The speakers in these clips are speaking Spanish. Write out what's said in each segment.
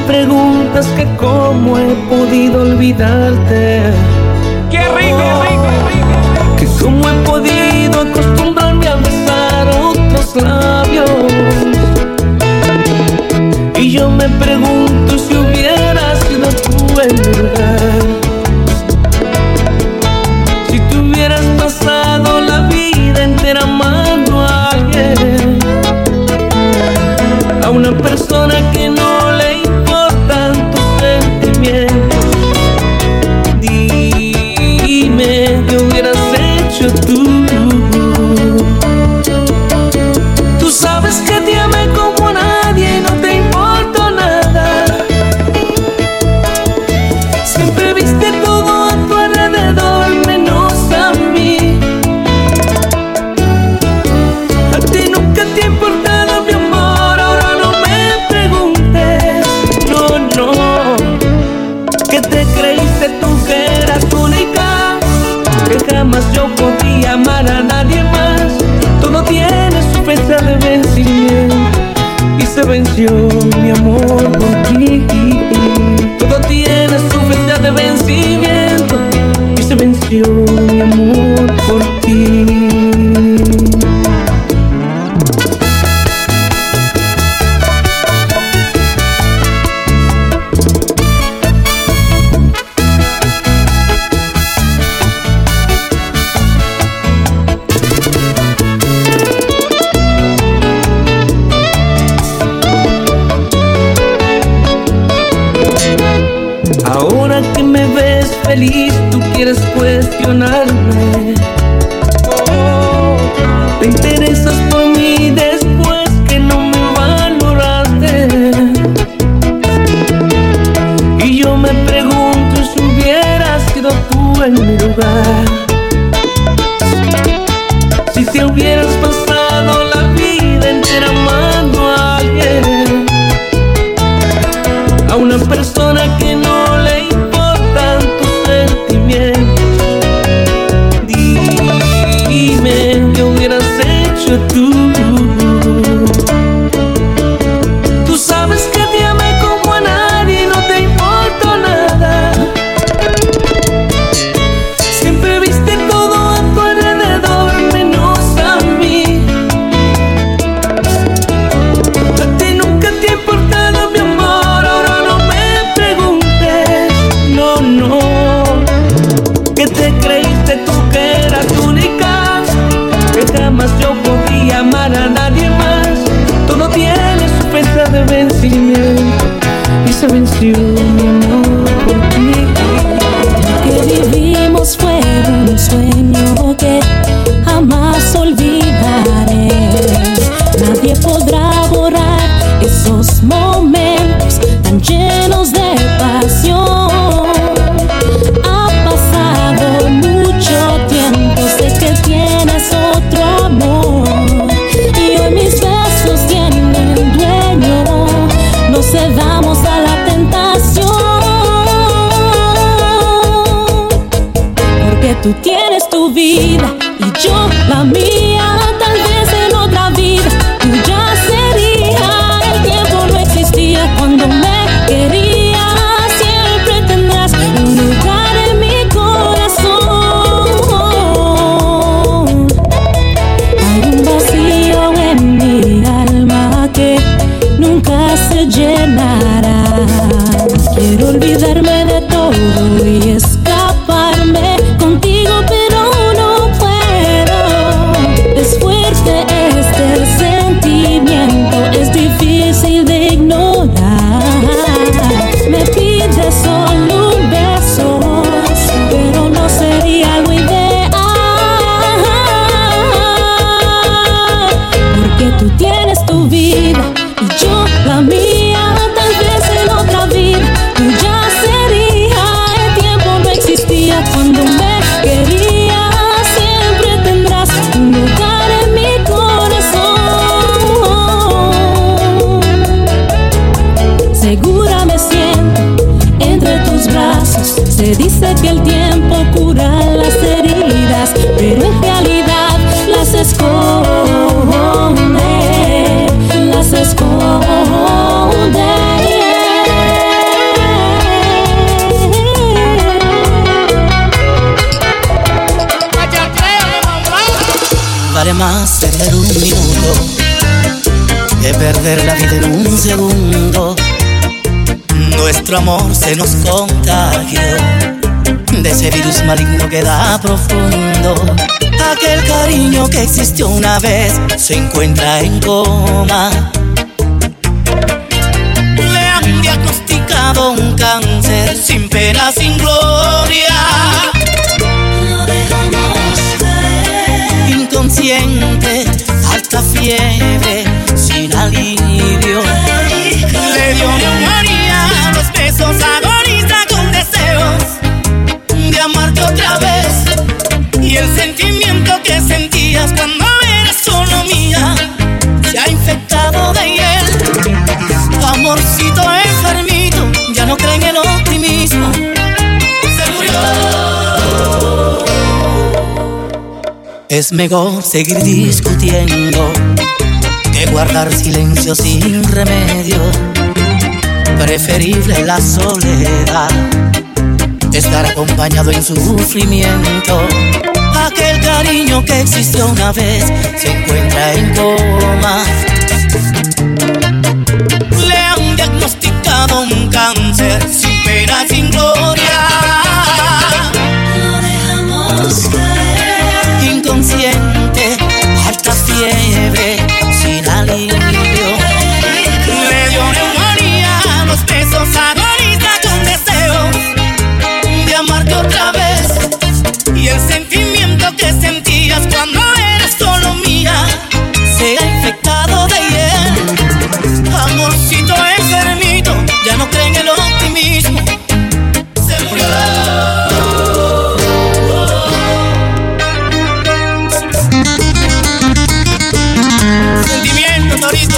preguntas que cómo he podido olvidarte. ¡Qué rico, rico, rico! Que cómo he podido acostumbrarme a besar otros labios. Y yo me pregunto si hubieras sido tú en mi lugar, si tú hubieras pasado la vida entera amando a alguien, a una persona que no le importan tus sentimientos. Dime qué hubieras hecho tú. Tú sabes que te amé como a nadie y no te importó nada. Siempre viste todo a tu alrededor menos a mí. A ti nunca te ha importado mi amor, ahora no me preguntes. No, no, que te creíste tú que eras única, que jamás yo podía amar a nadie más. Todo tiene su fecha de vencimiento y se venció mi amor por ti. Todo tiene su fecha de vencimiento y se venció mi amor por ti. Ahora que me ves feliz, tú quieres cuestionarme. Te interesas por mí después que no me valoraste. Y yo me pregunto si hubieras sido tú en mi lugar, si te hubieras pasado la vida entera amando a alguien, a una persona que no le importan tus sentimientos. Dime qué hubieras hecho tú. Tú sabes que te amé como a nadie y no te importó nada. Siempre viste todo a tu alrededor menos a mí. A ti nunca te ha importado mi amor, ahora no me preguntes. No, no, que te creíste tú que eras única, que jamás yo podía amar a nadie más. Todo tiene su fecha de vencimiento y se venció mi amor por ti. Lo que vivimos fue un sueño que jamás olvidaré. Nadie podrá borrar esos momentos tan llenos de pasión. Ha pasado mucho tiempo, sé que tienes otro amor, y hoy mis besos tienen dueño. No cedamos a la tentación, porque tú tienes tu vida y yo la mía. Tal vez en otra vida tú ya sería. El tiempo no existía cuando me querías. Siempre tendrás un lugar en mi corazón. Hay un vacío en mi alma que nunca se llenará. Quiero olvidarme de todo y escaparme contigo, pero no puedo. Es fuerte este sentimiento, es difícil de ignorar. Me pides solo un beso, pero no sería algo ideal, porque tú tienes tu vida y yo la mía. Tal vez en otra vida tú ya sería. El tiempo no existía cuando me querías. Siempre tendrás un lugar en mi corazón. Segura me siento entre tus brazos. Se dice que el tiempo cura las heridas, pero en realidad las esconde, las esconde. más tener un minuto que perder la vida en un segundo. Nuestro amor se nos contagió de ese virus maligno que da profundo. Aquel cariño que existió una vez se encuentra en coma. Le han diagnosticado un cáncer sin pena, sin gloria. Lo dejamos caer. Inconsciente, alta fiebre, sin alivio. Le dio neumonía, los besos agoniza con deseos de amarte otra vez. Y el sentimiento que sentías cuando eras solo mía se ha infectado de hiel. Amorcito enfermito, ya no cree en el optimismo. Se murió. Es mejor seguir discutiendo que guardar silencio sin remedio. Preferible la soledad, estar acompañado en sufrimiento. Aquel cariño que existió una vez se encuentra en coma. Le han diagnosticado un cáncer sin pena, sin gloria. Lo dejamos caer. Inconsciente, alta fiebre, sin alivio. Le dio neumonía, los besos agoniza con deseos de amarte otra vez. Y el sentimiento que sentías cuando eras solo mía se ha infectado de hiel. Amorcito enfermito, ya no cree en el optimismo. Se murió. Sentimiento, Torito.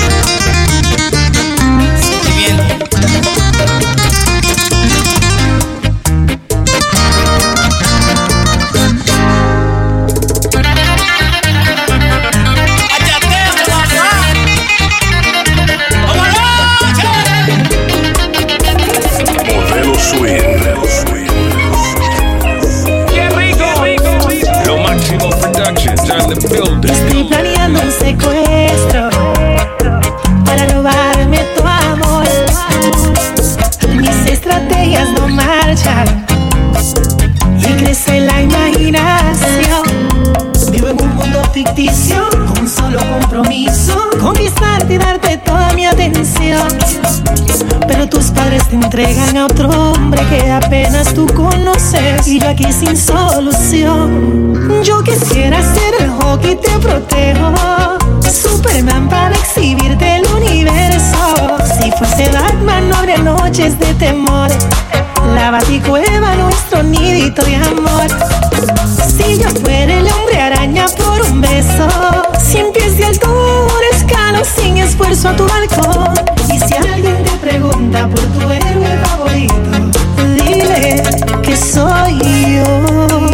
Sentimiento. Estoy planeando un secuestro para robarme tu amor. Mis estrategias no marchan y crece la imaginación. Vivo en un mundo ficticio con un solo compromiso: conquistarte y darte toda mi atención. Pero tus padres te entregan a otro hombre que apenas tú conoces, y yo aquí sin solución. Yo quisiera ser el hockey, te protejo, Superman para exhibirte el universo. Si fuese Batman no habría noches de temor, la Baticueva nuestro nidito de amor. Si yo fuera el hombre araña por un beso, 100 pies de altura escalo sin esfuerzo a tu balcón. Y si alguien te pregunta por tu héroe favorito, dile que soy yo.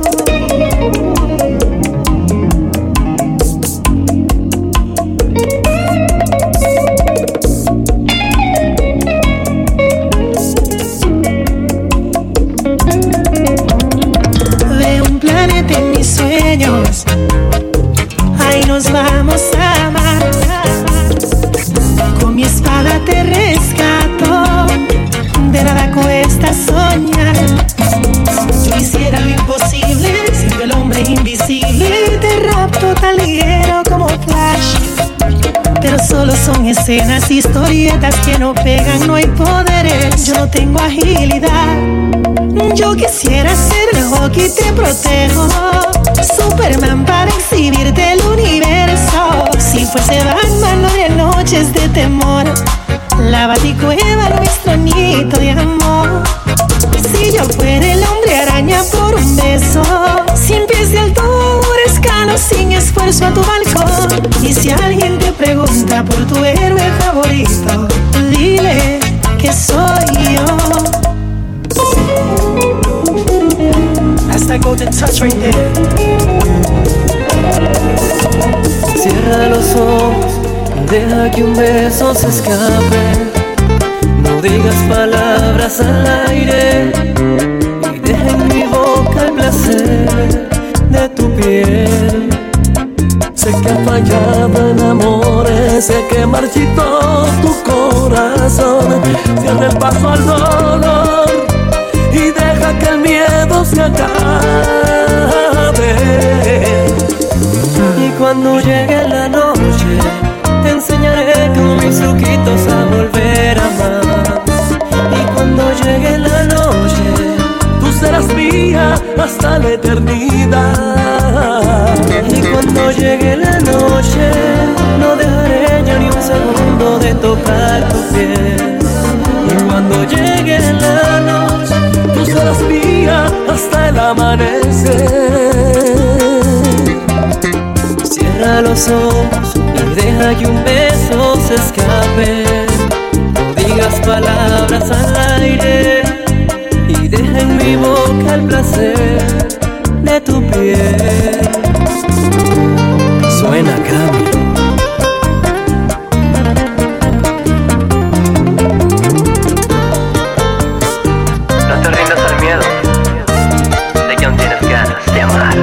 Ahí nos vamos a amar. Con mi espada te rescato, de nada cuesta soñar. Yo hiciera lo imposible, siendo el hombre invisible. Te rapto tan ligero como Flash, pero solo son escenas, historietas que no pegan, no hay poderes. Yo no tengo agilidad. Yo quisiera ser el hockey, te protejo, Superman para exhibirte el universo. Si fuese Batman no habría noches de temor, la Baticueva nuestro nidito de amor. Si yo fuera el hombre araña por un beso, 100 pies de altura escalo sin esfuerzo a tu balcón. Y si alguien te pregunta por tu héroe favorito, dile que soy yo. That's that golden touch right there. Cierra los ojos, deja que un beso se escape. No digas palabras al aire y deja en mi boca el placer de tu piel. Sé que ha fallado en amores, sé que marchitó tu corazón. Cierra el paso al dolor y deja que el miedo se acabe. Y cuando llegue la noche, te enseñaré con mis truquitos a volver a amar. Y cuando llegue la noche, tú serás mía hasta la eternidad. Y cuando llegue la noche, no dejaré ya ni un segundo de tocar tu piel. Y cuando llegue la noche, tú serás mía hasta el amanecer. Cierra los ojos y deja que un beso se escape. No digas palabras al aire y deja en mi boca el placer de tu piel. Suena Camilo. No te rindas al miedo, sé que aún tienes ganas de amar.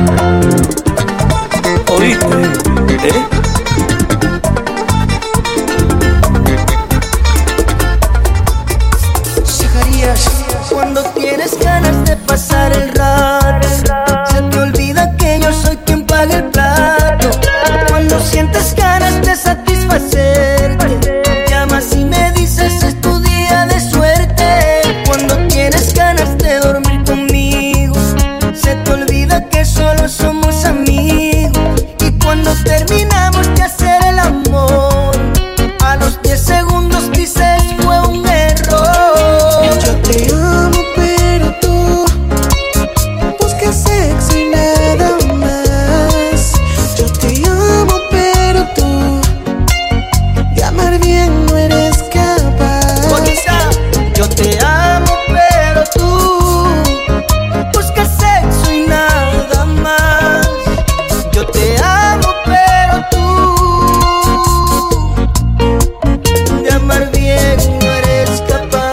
¿Oíste? Zacarías, cuando tienes ganas de pasar el rato, se te olvida que yo soy quien paga el plato. Cuando sientes ganas de satisfacerte, llamas y me dices es tu día de suerte. Cuando tienes ganas de dormir conmigo, se te olvida que solo somos amigos. Y cuando terminamos de hacer el amor, a los 10 segundos dices fue un error. Yo te amo pero tú buscas sexo y nada más. Yo te amo pero tú de amar bien no eres capaz. Bonita, yo te amo pero tú buscas sexo y nada más. Yo te amo pero tú de amar bien no eres capaz.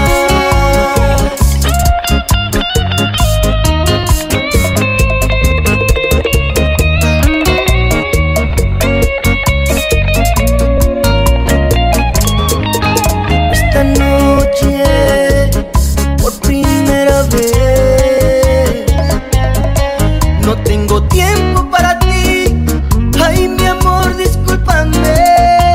Esta noche, por primera vez, no tengo tiempo para ti. Ay, mi amor, discúlpame.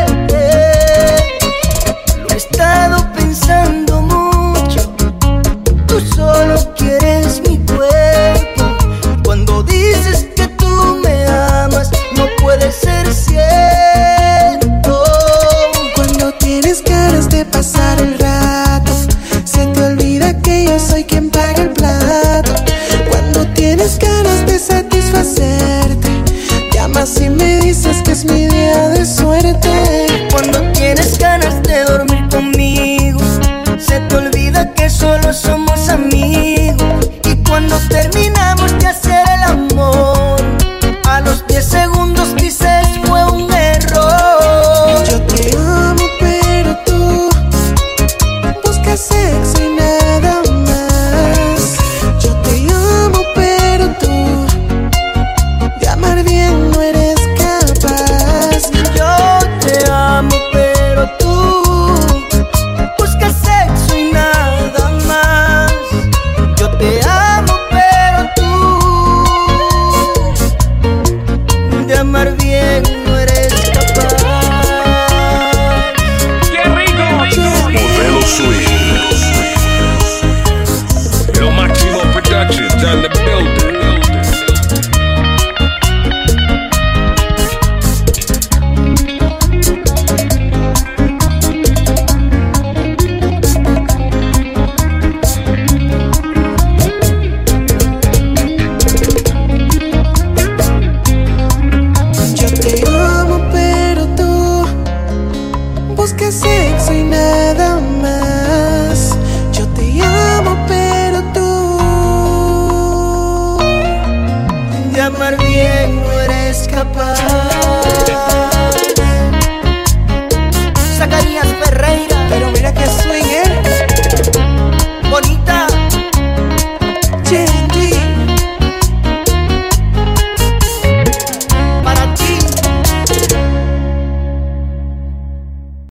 Lo he estado pensando mucho. Tú solo quieres mi cuerpo. Cuando dices que tú me amas, no puede ser cierto. Cuando tienes ganas de pasar el rato, se te olvida que yo soy quien paga el plato. Cuando tienes ganas de satisfacerte, llamas y me dices que es mi día de suerte. Cuando tienes ganas de dormir conmigo, se te olvida que solo somos amigos. Y cuando terminamos de hacer el amor, a los 10 segundos dices fue un error. Yo te amo pero tú buscas sexo y nada más. Yo te amo pero tú de amar bien no eres capaz. Yo te amo pero tú buscas sexo y nada más. Yo te amo pero tú de amar bien no eres capaz. ¡Qué rico! Modelo Swing. Lo Máximo Productions on the building. Yo te amo pero tú buscas sexo y nada más. Yo te amo pero tú De amar bien no eres capaz. Zacarías